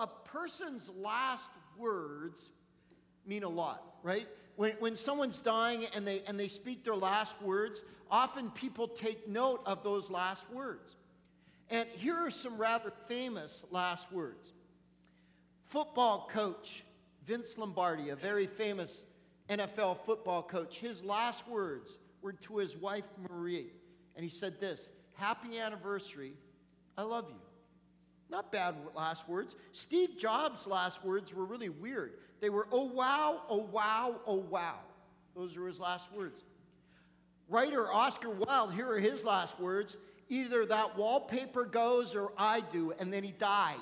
a person's last words mean a lot, right? When someone's dying and they speak their last words, often people take note of those last words. And here are some rather famous last words. Football coach Vince Lombardi, a very famous NFL football coach, his last words were to his wife Marie. And he said this: "Happy anniversary, I love you." Not bad last words. Steve Jobs' last words were really weird. They were, "Oh wow, oh wow, oh wow." Those were his last words. Writer Oscar Wilde, here are his last words: "Either that wallpaper goes or I do," and then he died.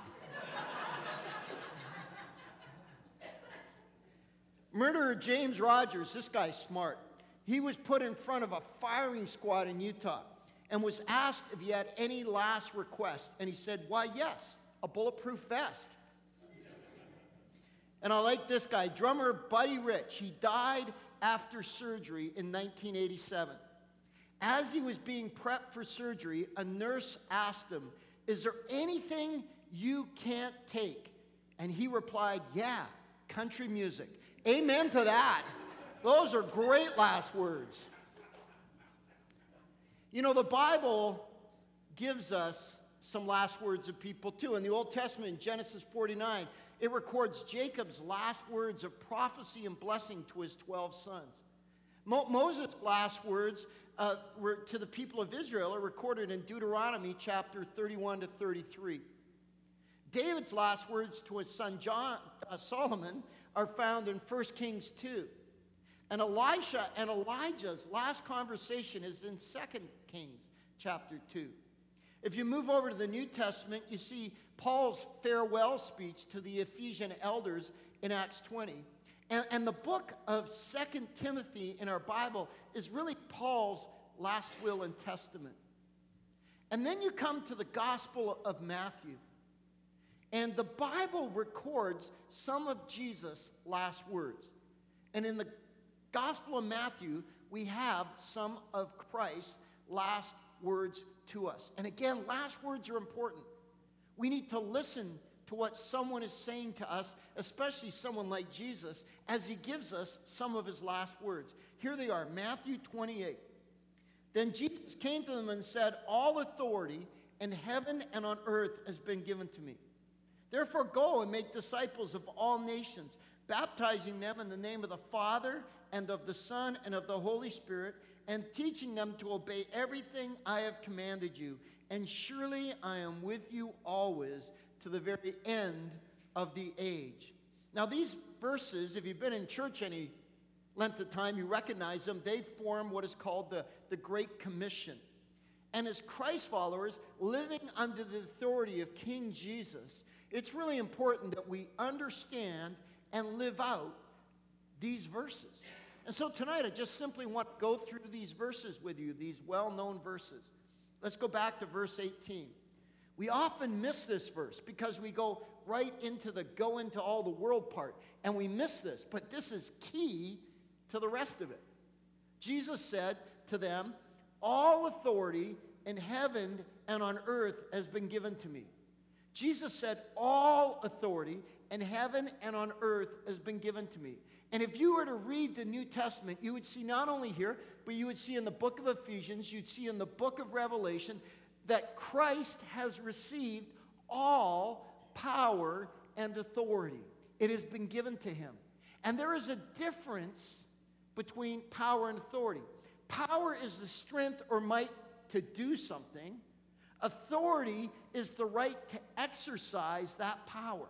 Murderer James Rogers, this guy's smart. He was put in front of a firing squad in Utah and was asked if he had any last request. And he said, "Why, yes, a bulletproof vest." And I like this guy, drummer Buddy Rich. He died after surgery in 1987. As he was being prepped for surgery, a nurse asked him, "Is there anything you can't take?" And he replied, "Yeah, country music." Amen to that. Those are great last words. You know, the Bible gives us some last words of people too. In the Old Testament, in Genesis 49, it records Jacob's last words of prophecy and blessing to his 12 sons. Moses' last words were to the people of Israel are recorded in Deuteronomy chapter 31 to 33. David's last words to his son Solomon are found in 1 Kings 2. And Elisha and Elijah's last conversation is in 2 Kings chapter 2. If you move over to the New Testament, you see Paul's farewell speech to the Ephesian elders in Acts 20. And the book of 2 Timothy in our Bible is really Paul's last will and testament. And then you come to the Gospel of Matthew. And the Bible records some of Jesus' last words. And in the Gospel of Matthew, we have some of Christ's last words to us. And again, last words are important. We need to listen to what someone is saying to us, especially someone like Jesus, as he gives us some of his last words. Here they are, Matthew 28. Then Jesus came to them and said, "All authority in heaven and on earth has been given to me. Therefore go and make disciples of all nations, baptizing them in the name of the Father and of the Son and of the Holy Spirit, and teaching them to obey everything I have commanded you. And surely I am with you always to the very end of the age." Now these verses, if you've been in church any length of time, you recognize them. They form what is called the Great Commission. And as Christ followers, living under the authority of King Jesus, it's really important that we understand and live out these verses. And so tonight, I just simply want to go through these verses with you, these well-known verses. Let's go back to verse 18. We often miss this verse because we go right into the go into all the world part, and we miss this, but this is key to the rest of it. Jesus said to them, "All authority in heaven and on earth has been given to me." Jesus said, "All authority in heaven and on earth has been given to me." And if you were to read the New Testament, you would see not only here, but you would see in the book of Ephesians, you'd see in the book of Revelation, that Christ has received all power and authority. It has been given to him. And there is a difference between power and authority. Power is the strength or might to do something. Authority is the right to exercise that power.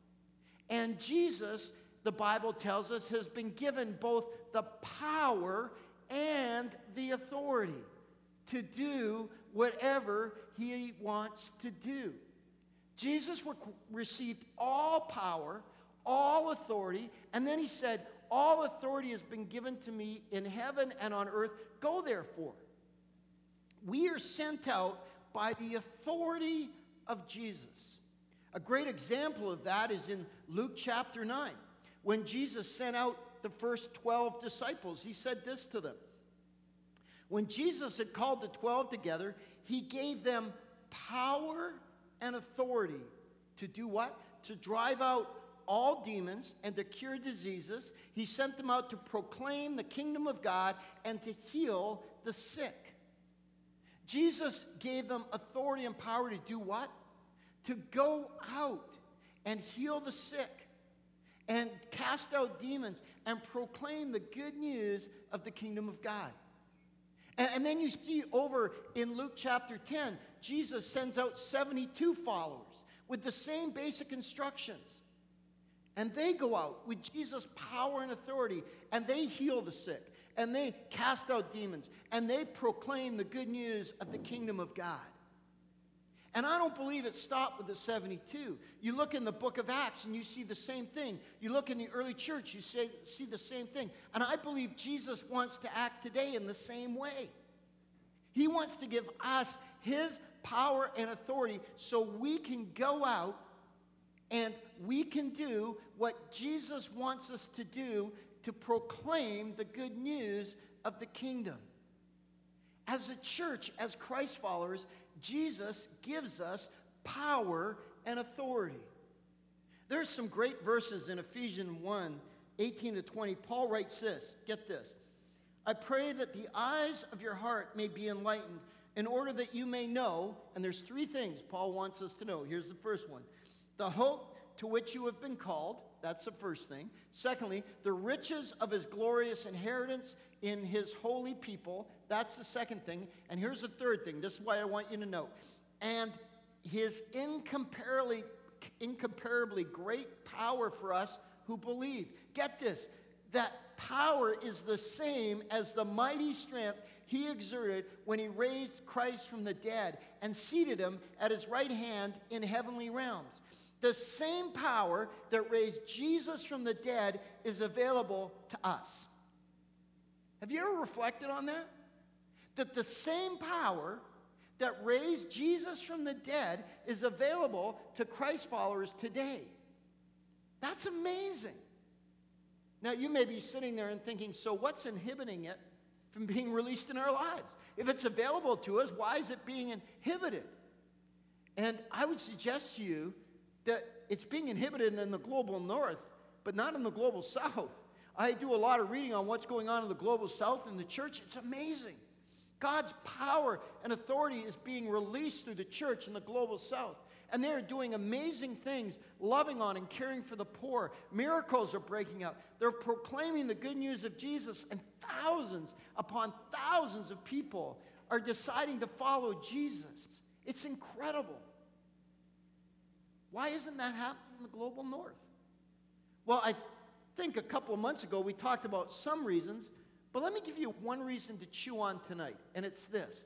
And Jesus, the Bible tells us, has been given both the power and the authority to do whatever he wants to do. Jesus received all power, all authority, and then he said, "All authority has been given to me in heaven and on earth. Go therefore." We are sent out by the authority of Jesus. A great example of that is in Luke chapter 9. When Jesus sent out the first 12 disciples, he said this to them. When Jesus had called the 12 together, he gave them power and authority to do what? to drive out all demons and to cure diseases. He sent them out to proclaim the kingdom of God and to heal the sick. Jesus gave them authority and power to do what? To go out and heal the sick and cast out demons and proclaim the good news of the kingdom of God. And then you see over in Luke chapter 10, Jesus sends out 72 followers with the same basic instructions. And they go out with Jesus' power and authority, and they heal the sick, and they cast out demons, and they proclaim the good news of the kingdom of God. And I don't believe it stopped with the 72. You look in the book of Acts and you see the same thing. You look in the early church, you see the same thing. And I believe Jesus wants to act today in the same way. He wants to give us his power and authority so we can go out and we can do what Jesus wants us to do to proclaim the good news of the kingdom. As a church, as Christ followers, Jesus gives us power and authority. There's some great verses in Ephesians 1, 18 to 20. Paul writes this, get this. I pray that the eyes of your heart may be enlightened in order that you may know, and there's three things Paul wants us to know. Here's the first one. The hope to which you have been called, that's the first thing. Secondly, the riches of his glorious inheritance in his holy people, that's the second thing. And here's the third thing, this is what I want you to know. And his incomparably great power for us who believe. Get this, that power is the same as the mighty strength he exerted when he raised Christ from the dead and seated him at his right hand in heavenly realms. The same power that raised Jesus from the dead is available to us. Have you ever reflected on that? That the same power that raised Jesus from the dead is available to Christ followers today. That's amazing. Now, you may be sitting there and thinking, so what's inhibiting it from being released in our lives? If it's available to us, why is it being inhibited? And I would suggest to you that it's being inhibited in the global north, but not in the global south. I do a lot of reading on what's going on in the global south in the church. It's amazing. God's power and authority is being released through the church in the global south. And they're doing amazing things, loving on and caring for the poor. Miracles are breaking out. They're proclaiming the good news of Jesus, and thousands upon thousands of people are deciding to follow Jesus. It's incredible. Why isn't that happening in the global north? Well, I think a couple of months ago we talked about some reasons, but let me give you one reason to chew on tonight, and it's this.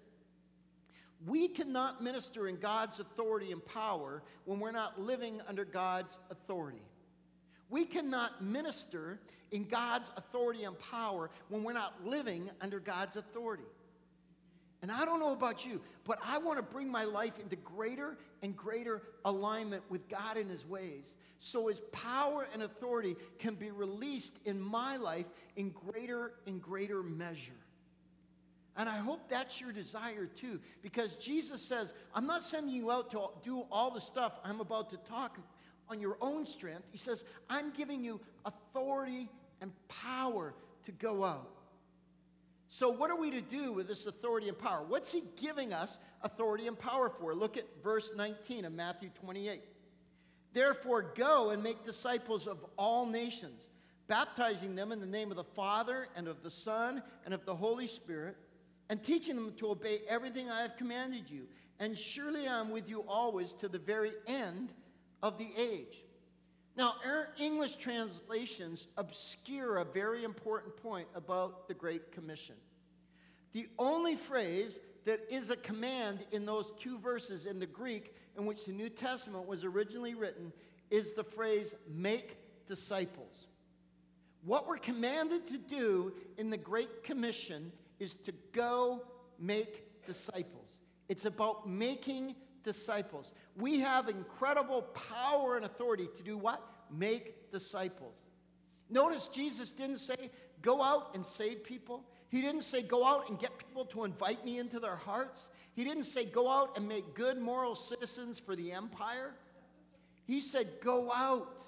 We cannot minister in God's authority and power when we're not living under God's authority. We cannot minister in God's authority and power when we're not living under God's authority. And I don't know about you, but I want to bring my life into greater and greater alignment with God and his ways, so his power and authority can be released in my life in greater and greater measure. And I hope that's your desire too, because Jesus says, I'm not sending you out to do all the stuff I'm about to talk on your own strength. He says, I'm giving you authority and power to go out. So what are we to do with this authority and power? What's he giving us authority and power for? Look at verse 19 of Matthew 28. Therefore, go and make disciples of all nations, baptizing them in the name of the Father and of the Son and of the Holy Spirit, and teaching them to obey everything I have commanded you. And surely I am with you always to the very end of the age. Now, our English translations obscure a very important point about the Great Commission. The only phrase that is a command in those two verses in the Greek in which the New Testament was originally written is the phrase, make disciples. What we're commanded to do in the Great Commission is to go make disciples. It's about making disciples. We have incredible power and authority to do what? Make disciples. Notice Jesus didn't say, go out and save people. He didn't say, go out and get people to invite me into their hearts. He didn't say, go out and make good moral citizens for the empire. He said, go out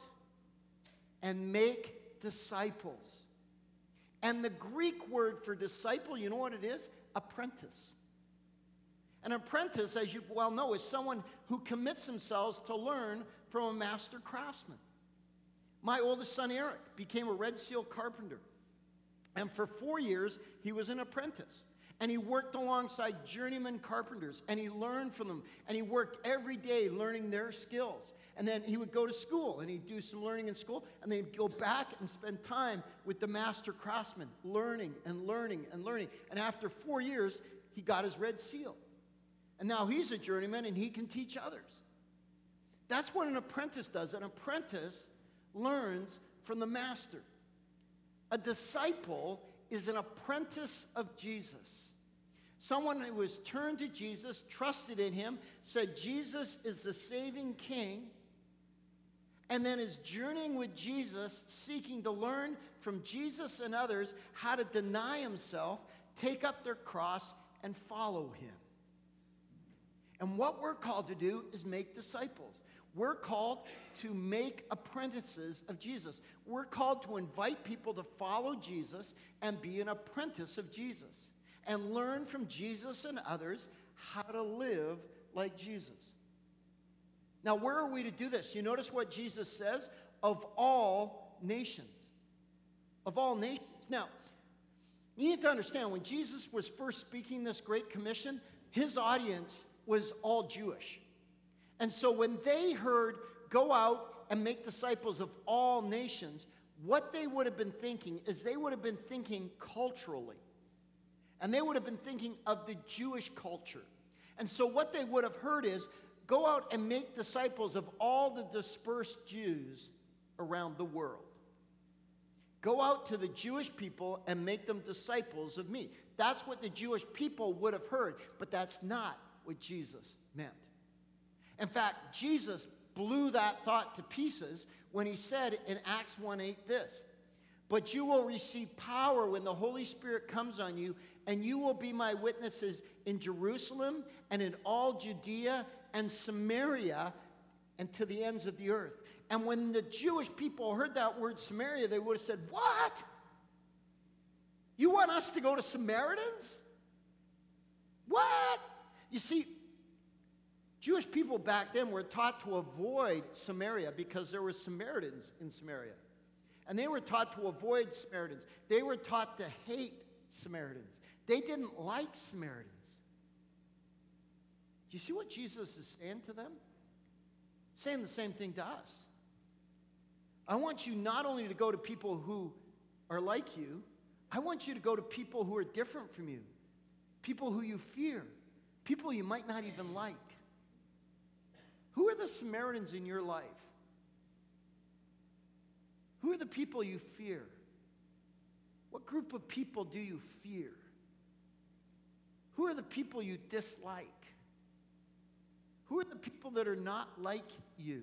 and make disciples. And the Greek word for disciple, you know what it is? Apprentice. An apprentice, as you well know, is someone who commits themselves to learn from a master craftsman. My oldest son, Eric, became a Red Seal carpenter. And for 4 years, he was an apprentice. And he worked alongside journeyman carpenters. And he learned from them. And he worked every day learning their skills. And then he would go to school, and he'd do some learning in school. And then he'd go back and spend time with the master craftsman, learning and learning and learning. And after 4 years, he got his Red Seal. And now he's a journeyman, and he can teach others. That's what an apprentice does. An apprentice learns from the master. A disciple is an apprentice of Jesus. Someone who has turned to Jesus, trusted in him, said Jesus is the saving king, and then is journeying with Jesus, seeking to learn from Jesus and others how to deny himself, take up their cross, and follow him. And what we're called to do is make disciples. We're called to make apprentices of Jesus. We're called to invite people to follow Jesus and be an apprentice of Jesus and learn from Jesus and others how to live like Jesus. Now, where are we to do this? You notice what Jesus says? Of all nations. Of all nations. Now, you need to understand, when Jesus was first speaking this Great Commission, his audience was all Jewish. And so when they heard, go out and make disciples of all nations, what they would have been thinking is they would have been thinking culturally. And they would have been thinking of the Jewish culture. And so what they would have heard is, go out and make disciples of all the dispersed Jews around the world. Go out to the Jewish people and make them disciples of me. That's what the Jewish people would have heard, but that's not what Jesus meant. In fact, Jesus blew that thought to pieces when he said in Acts 1:8 this, but you will receive power when the Holy Spirit comes on you, and you will be my witnesses in Jerusalem and in all Judea and Samaria and to the ends of the earth. And when the Jewish people heard that word Samaria, they would have said, what? You want us to go to Samaritans? What? You see, Jewish people back then were taught to avoid Samaria because there were Samaritans in Samaria. And they were taught to avoid Samaritans. They were taught to hate Samaritans. They didn't like Samaritans. Do you see what Jesus is saying to them? Saying the same thing to us. I want you not only to go to people who are like you, I want you to go to people who are different from you. People who you fear. People you might not even like. Who are the Samaritans in your life? Who are the people you fear? What group of people do you fear? Who are the people you dislike? Who are the people that are not like you?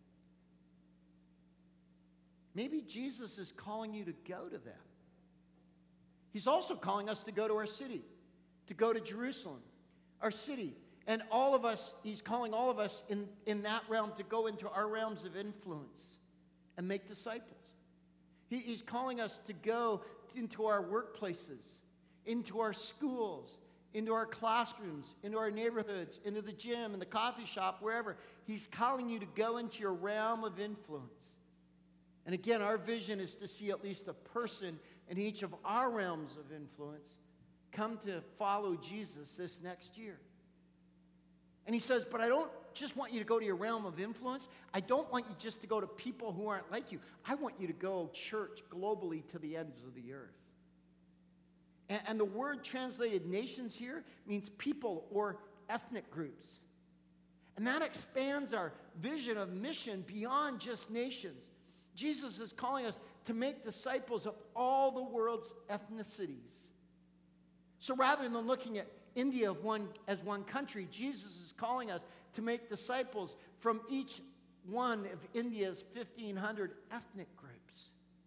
Maybe Jesus is calling you to go to them. He's also calling us to go to our city, to go to Jerusalem, our city. And all of us, he's calling all of us in that realm to go into our realms of influence and make disciples. He's calling us to go into our workplaces, into our schools, into our classrooms, into our neighborhoods, into the gym, in the coffee shop, wherever. He's calling you to go into your realm of influence. And again, our vision is to see at least a person in each of our realms of influence come to follow Jesus this next year. And he says, but I don't just want you to go to your realm of influence. I don't want you just to go to people who aren't like you. I want you to go church globally to the ends of the earth. And the word translated nations here means people or ethnic groups. And that expands our vision of mission beyond just nations. Jesus is calling us to make disciples of all the world's ethnicities. So rather than looking at India as one country, Jesus is calling us to make disciples from each one of India's 1,500 ethnic groups.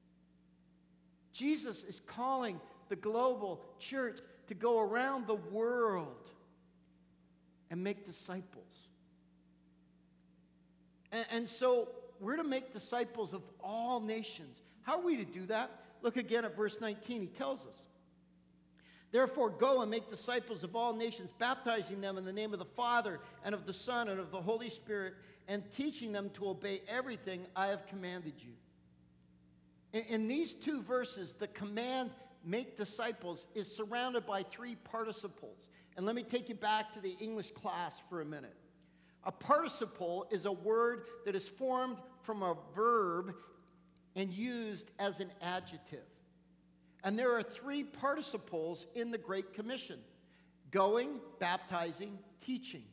Jesus is calling the global church to go around the world and make disciples. And so we're to make disciples of all nations. How are we to do that? Look again at verse 19. He tells us, therefore, go and make disciples of all nations, baptizing them in the name of the Father and of the Son and of the Holy Spirit, and teaching them to obey everything I have commanded you. In these two verses, the command, make disciples, is surrounded by three participles. And let me take you back to the English class for a minute. A participle is a word that is formed from a verb and used as an adjective. And there are three participles in the Great Commission: going, baptizing, teaching.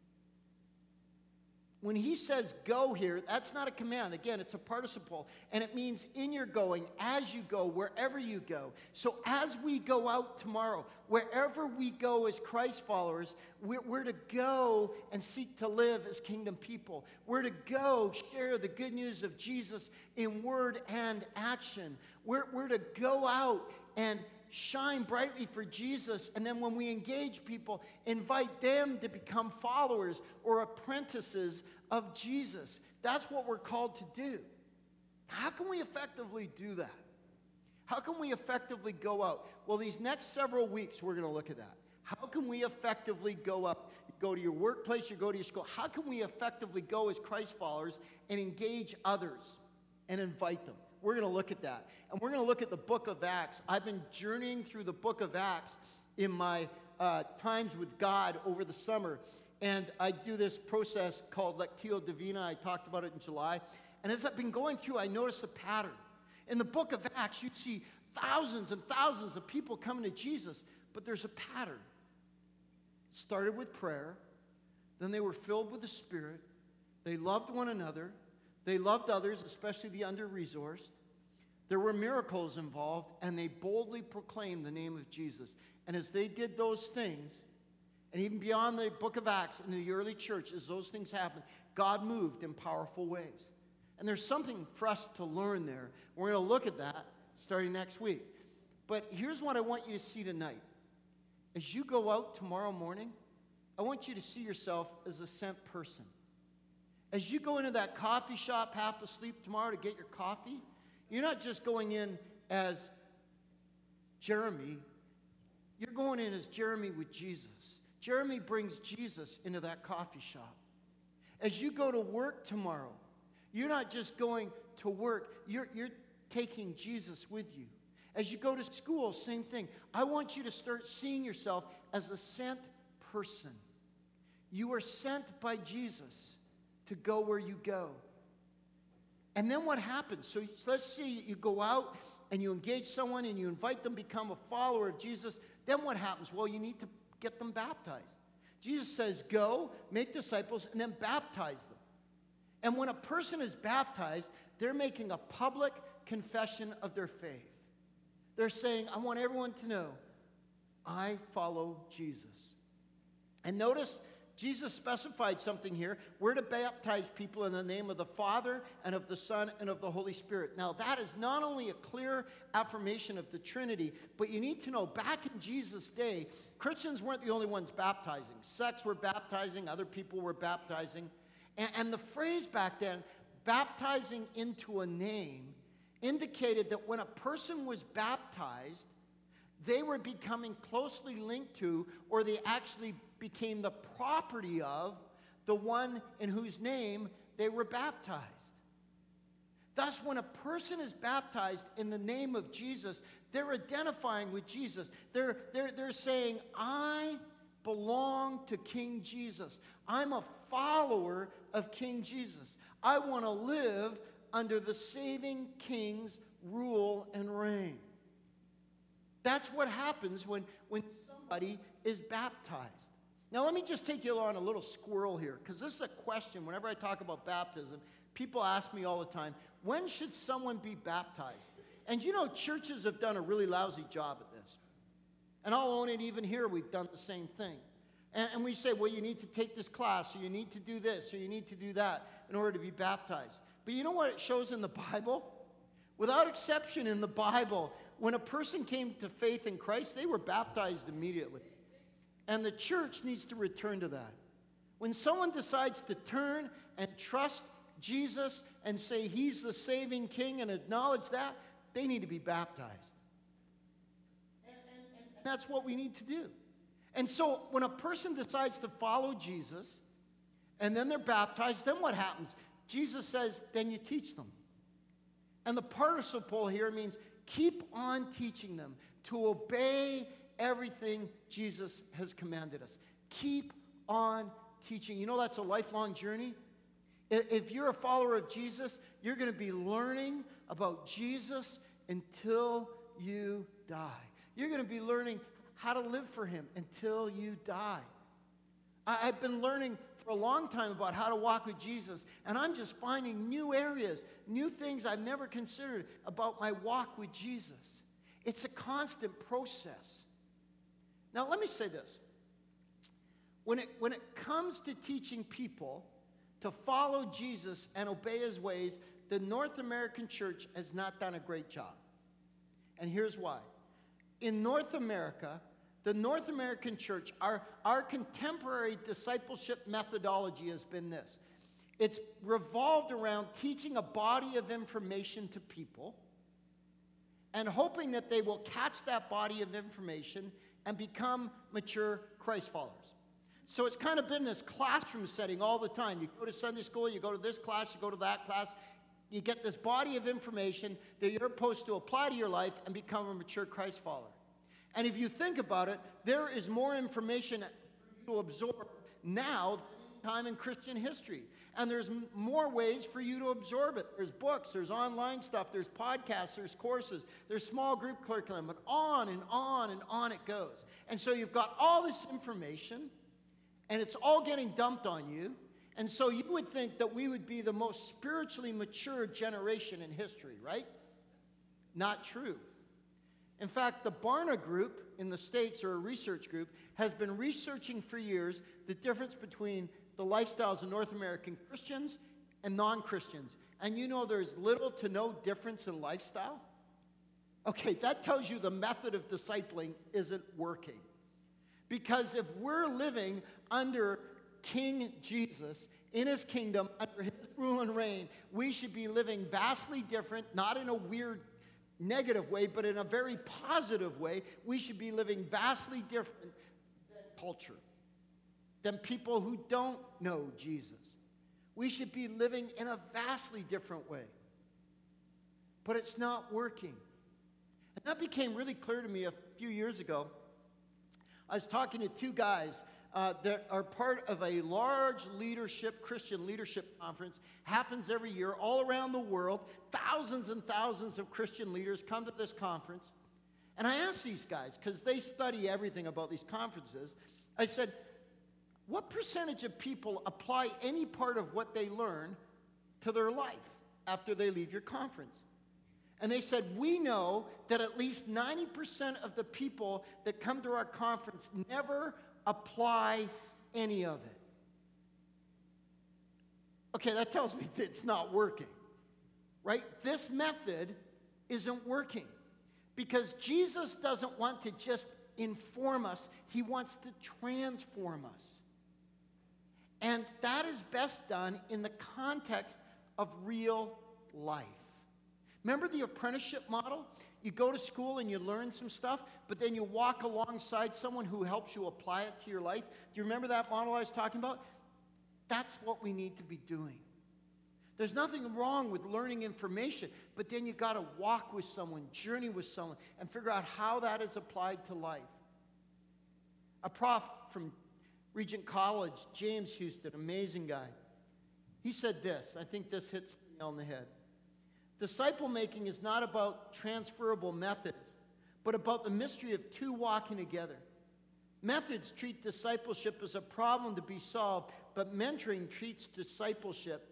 When he says go here, that's not a command. Again, it's a participle. And it means in your going, as you go, wherever you go. So as we go out tomorrow, wherever we go as Christ followers, we're to go and seek to live as kingdom people. We're to go share the good news of Jesus in word and action. We're to go out and shine brightly for Jesus, and then when we engage people, invite them to become followers or apprentices of Jesus. That's what we're called to do. How can we effectively do that? How can we effectively go out? Well, these next several weeks, we're going to look at that. How can we effectively go out? You go to your workplace, you go to your school. How can we effectively go as Christ followers and engage others and invite them? We're going to look at that. And we're going to look at the book of Acts. I've been journeying through the book of Acts in my times with God over the summer. And I do this process called Lectio Divina. I talked about it in July. And as I've been going through, I noticed a pattern. In the book of Acts, you see thousands and thousands of people coming to Jesus. But there's a pattern. It started with prayer. Then they were filled with the Spirit. They loved one another. They loved others, especially the under-resourced. There were miracles involved, and they boldly proclaimed the name of Jesus. And as they did those things, and even beyond the book of Acts in the early church, as those things happened, God moved in powerful ways. And there's something for us to learn there. We're going to look at that starting next week. But here's what I want you to see tonight. As you go out tomorrow morning, I want you to see yourself as a sent person. As you go into that coffee shop half asleep tomorrow to get your coffee, you're not just going in as Jeremy. You're going in as Jeremy with Jesus. Jeremy brings Jesus into that coffee shop. As you go to work tomorrow, you're not just going to work. You're taking Jesus with you. As you go to school, same thing. I want you to start seeing yourself as a sent person. You are sent by Jesus to go where you go. And then what happens? So let's see, you go out and you engage someone and you invite them to become a follower of Jesus. Then what happens? Well, you need to get them baptized. Jesus says, go, make disciples, and then baptize them. And when a person is baptized, they're making a public confession of their faith. They're saying, I want everyone to know, I follow Jesus. And notice, Jesus specified something here. We're to baptize people in the name of the Father and of the Son and of the Holy Spirit. Now, that is not only a clear affirmation of the Trinity, but you need to know, back in Jesus' day, Christians weren't the only ones baptizing. Sects were baptizing, other people were baptizing. And the phrase back then, baptizing into a name, indicated that when a person was baptized, they were becoming closely linked to, or they actually became the property of, the one in whose name they were baptized. Thus, when a person is baptized in the name of Jesus, they're identifying with Jesus. They're saying, I belong to King Jesus. I'm a follower of King Jesus. I want to live under the saving King's rule and reign. That's what happens when somebody is baptized. Now, let me just take you on a little squirrel here, because this is a question. Whenever I talk about baptism, people ask me all the time, when should someone be baptized? And you know, churches have done a really lousy job at this. And I'll own it, even here, we've done the same thing. And we say, well, you need to take this class, or you need to do this, or you need to do that in order to be baptized. But you know what it shows in the Bible? Without exception in the Bible, when a person came to faith in Christ, they were baptized immediately. And the church needs to return to that. When someone decides to turn and trust Jesus and say he's the saving king and acknowledge that, they need to be baptized. And that's what we need to do. And so when a person decides to follow Jesus and then they're baptized, then what happens? Jesus says, then you teach them. And the participle here means keep on teaching them to obey everything Jesus has commanded us. Keep on teaching. You know, that's a lifelong journey. If you're a follower of Jesus, you're going to be learning about Jesus until you die. You're going to be learning how to live for him until you die. I've been learning for a long time about how to walk with Jesus, and I'm just finding new areas, new things I've never considered about my walk with Jesus. It's a constant process. Now, let me say this. When it comes to teaching people to follow Jesus and obey his ways, the North American church has not done a great job. And here's why. In North America, the North American church, our contemporary discipleship methodology has been this. It's revolved around teaching a body of information to people and hoping that they will catch that body of information and become mature Christ followers. So it's kind of been this classroom setting all the time. You go to Sunday school, you go to this class, you go to that class. You get this body of information that you're supposed to apply to your life and become a mature Christ follower. And if you think about it, there is more information for you to absorb now than time in Christian history. And there's more ways for you to absorb it. There's books, there's online stuff, there's podcasts, there's courses, there's small group curriculum, and on and on and on it goes. And so you've got all this information, and it's all getting dumped on you. And so you would think that we would be the most spiritually mature generation in history, right? Not true. In fact, the Barna Group in the States, or a research group, has been researching for years the difference between the lifestyles of North American Christians and non-Christians. And you know there's little to no difference in lifestyle? Okay, that tells you the method of discipling isn't working. Because if we're living under King Jesus, in his kingdom, under his rule and reign, we should be living vastly different, not in a weird negative way, but in a very positive way. We should be living vastly different than culture, than people who don't know Jesus. We should be living in a vastly different way. But it's not working. And that became really clear to me a few years ago. I was talking to two guys that are part of a large Christian leadership conference. Happens every year all around the world. Thousands and thousands of Christian leaders come to this conference. And I asked these guys, because they study everything about these conferences, I said, what percentage of people apply any part of what they learn to their life after they leave your conference? And they said, we know that at least 90% of the people that come to our conference never apply any of it. Okay, that tells me that it's not working, right? This method isn't working because Jesus doesn't want to just inform us. He wants to transform us. And that is best done in the context of real life. Remember the apprenticeship model? You go to school and you learn some stuff, but then you walk alongside someone who helps you apply it to your life. Do you remember that model I was talking about? That's what we need to be doing. There's nothing wrong with learning information, but then you got to walk with someone, journey with someone, and figure out how that is applied to life. A prof from Regent College, James Houston, amazing guy. He said this, I think this hits the nail on the head. Disciple making is not about transferable methods, but about the mystery of two walking together. Methods treat discipleship as a problem to be solved, but mentoring treats discipleship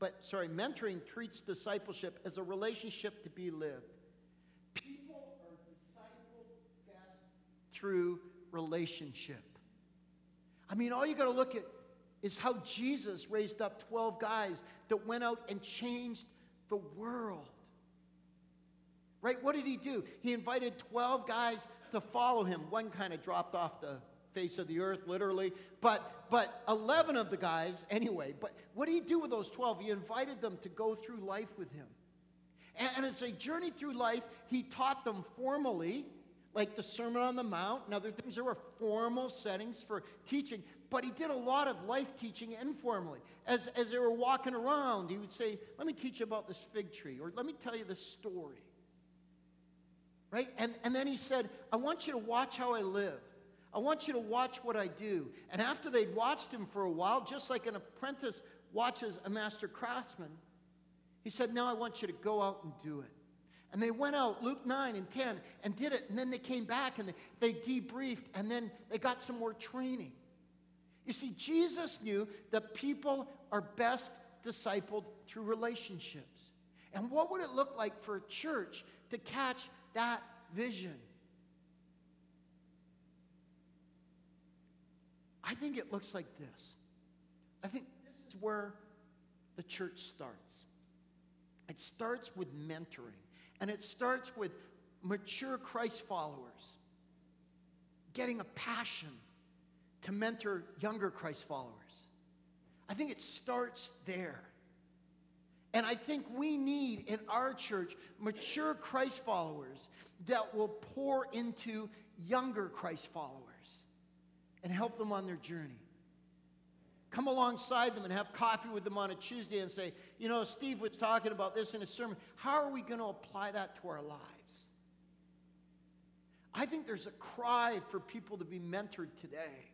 as a relationship to be lived. People are discipled best through relationship. I mean, all you got to look at is how Jesus raised up 12 guys that went out and changed the world. Right? What did he do? He invited 12 guys to follow him. One kind of dropped off the face of the earth, literally. But 11 of the guys, anyway. But what did he do with those 12? He invited them to go through life with him. And as they journeyed through life, he taught them formally, like the Sermon on the Mount and other things. There were formal settings for teaching. But he did a lot of life teaching informally. As they were walking around, he would say, let me teach you about this fig tree, or let me tell you this story. Right? And then he said, I want you to watch how I live. I want you to watch what I do. And after they'd watched him for a while, just like an apprentice watches a master craftsman, he said, now I want you to go out and do it. And they went out, Luke 9 and 10, and did it. And then they came back and they debriefed, and then they got some more training. You see, Jesus knew that people are best discipled through relationships. And what would it look like for a church to catch that vision? I think it looks like this. I think this is where the church starts. It starts with mentoring. And it starts with mature Christ followers getting a passion to mentor younger Christ followers. I think it starts there. And I think we need in our church mature Christ followers that will pour into younger Christ followers and help them on their journey. Come alongside them and have coffee with them on a Tuesday and say, you know, Steve was talking about this in his sermon. How are we going to apply that to our lives? I think there's a cry for people to be mentored today.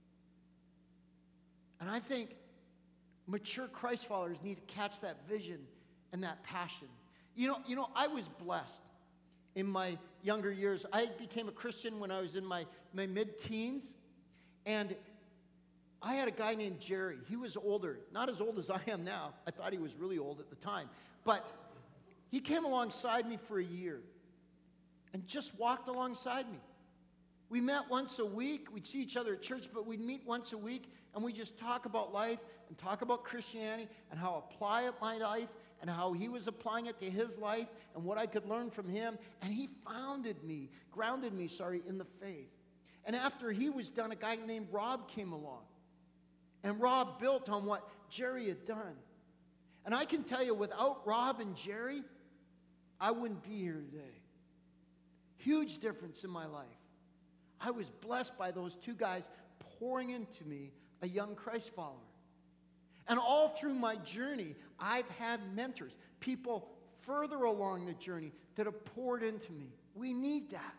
And I think mature Christ followers need to catch that vision and that passion. You know, I was blessed in my younger years. I became a Christian when I was in my mid-teens. And I had a guy named Jerry. He was older, not as old as I am now. I thought he was really old at the time. But he came alongside me for a year and just walked alongside me. We met once a week. We'd see each other at church, but we'd meet once a week, and we'd just talk about life and talk about Christianity and how I apply it my life and how he was applying it to his life and what I could learn from him. And he grounded me, in the faith. And after he was done, a guy named Rob came along. And Rob built on what Jerry had done. And I can tell you, without Rob and Jerry, I wouldn't be here today. Huge difference in my life. I was blessed by those two guys pouring into me, a young Christ follower. And all through my journey, I've had mentors, people further along the journey that have poured into me. We need that.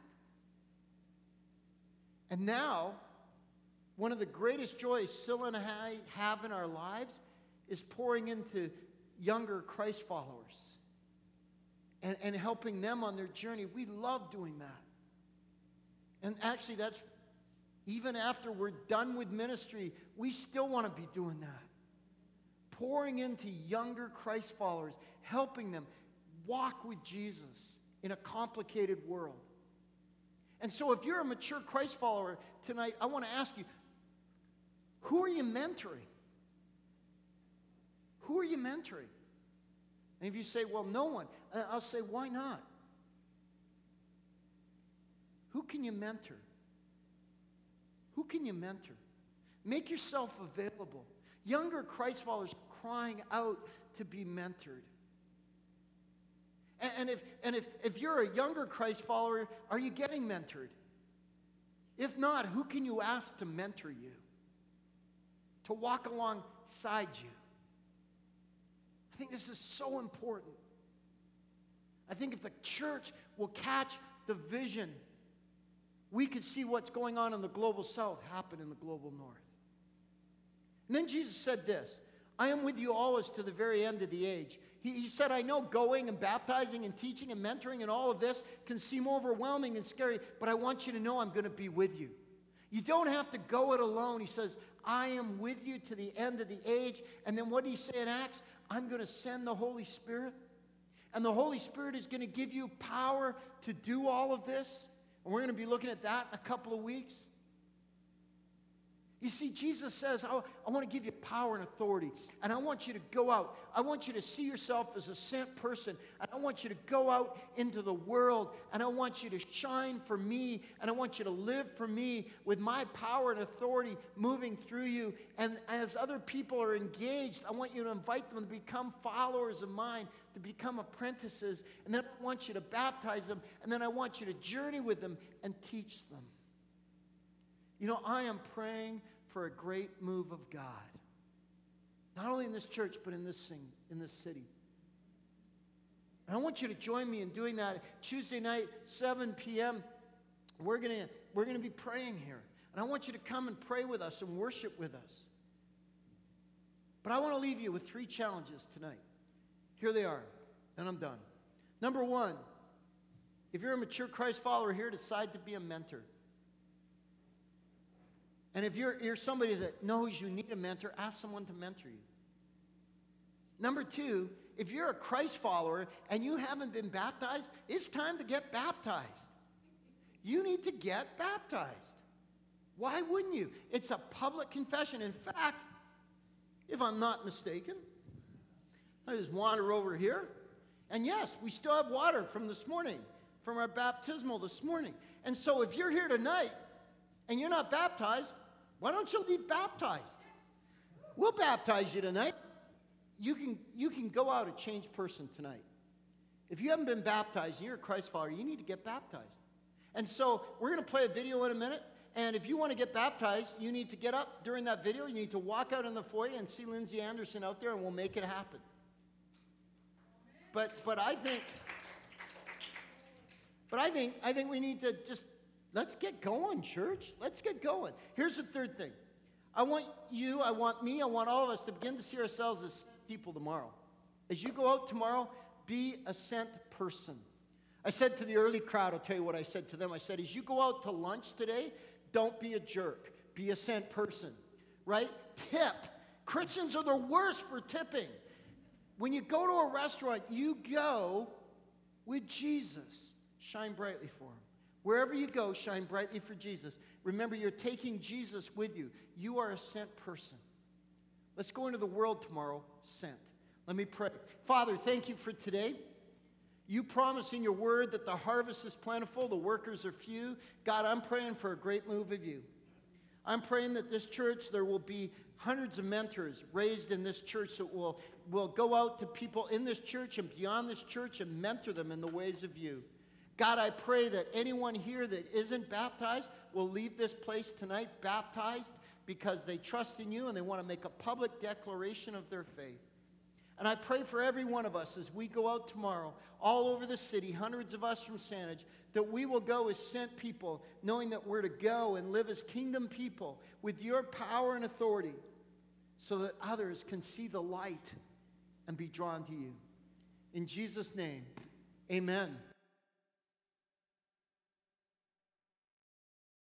And now, one of the greatest joys Syl and I have in our lives is pouring into younger Christ followers and helping them on their journey. We love doing that. And actually, that's even after we're done with ministry, we still want to be doing that. Pouring into younger Christ followers, helping them walk with Jesus in a complicated world. And so if you're a mature Christ follower tonight, I want to ask you, who are you mentoring? Who are you mentoring? And if you say, well, no one, I'll say, why not? Who can you mentor? Who can you mentor? Make yourself available. Younger Christ followers crying out to be mentored. And if you're a younger Christ follower, are you getting mentored? If not, who can you ask to mentor you? To walk alongside you? I think this is so important. I think if the church will catch the vision, we could see what's going on in the global south happen in the global north. And then Jesus said this, I am with you always to the very end of the age. He said, I know going and baptizing and teaching and mentoring and all of this can seem overwhelming and scary, but I want you to know I'm going to be with you. You don't have to go it alone. He says, I am with you to the end of the age. And then what did he say in Acts? I'm going to send the Holy Spirit. And the Holy Spirit is going to give you power to do all of this. And we're going to be looking at that in a couple of weeks. You see, Jesus says, I want to give you power and authority, and I want you to go out. I want you to see yourself as a sent person, and I want you to go out into the world, and I want you to shine for me, and I want you to live for me with my power and authority moving through you. And as other people are engaged, I want you to invite them to become followers of mine, to become apprentices, and then I want you to baptize them, and then I want you to journey with them and teach them. You know, I am praying for a great move of God. Not only in this church, but in this city. And I want you to join me in doing that. Tuesday night, 7 p.m., we're gonna be praying here. And I want you to come and pray with us and worship with us. But I want to leave you with 3 challenges tonight. Here they are, and I'm done. Number 1, if you're a mature Christ follower here, decide to be a mentor. And if you're somebody that knows you need a mentor, ask someone to mentor you. Number 2, if you're a Christ follower and you haven't been baptized, it's time to get baptized. You need to get baptized. Why wouldn't you? It's a public confession. In fact, if I'm not mistaken, I just wander over here. And yes, we still have water from this morning, from our baptismal this morning. And so if you're here tonight and you're not baptized, why don't you be baptized? We'll baptize you tonight. You can go out a changed person tonight. If you haven't been baptized and you're a Christ follower, you need to get baptized. And so we're going to play a video in a minute. And if you want to get baptized, you need to get up during that video. You need to walk out in the foyer and see Lindsay Anderson out there, and we'll make it happen. But I think we need to just, let's get going, church. Let's get going. Here's the third thing. I want you, I want me, I want all of us to begin to see ourselves as people tomorrow. As you go out tomorrow, be a sent person. I said to the early crowd, I'll tell you what I said to them. I said, as you go out to lunch today, don't be a jerk. Be a sent person, right? Tip. Christians are the worst for tipping. When you go to a restaurant, you go with Jesus. Shine brightly for him. Wherever you go, shine brightly for Jesus. Remember, you're taking Jesus with you. You are a sent person. Let's go into the world tomorrow, sent. Let me pray. Father, thank you for today. You promise in your word that the harvest is plentiful, the workers are few. God, I'm praying for a great move of you. I'm praying that this church, there will be hundreds of mentors raised in this church that will go out to people in this church and beyond this church and mentor them in the ways of you. God, I pray that anyone here that isn't baptized will leave this place tonight baptized because they trust in you and they want to make a public declaration of their faith. And I pray for every one of us as we go out tomorrow, all over the city, hundreds of us from Saanich, that we will go as sent people, knowing that we're to go and live as kingdom people with your power and authority so that others can see the light and be drawn to you. In Jesus' name, amen.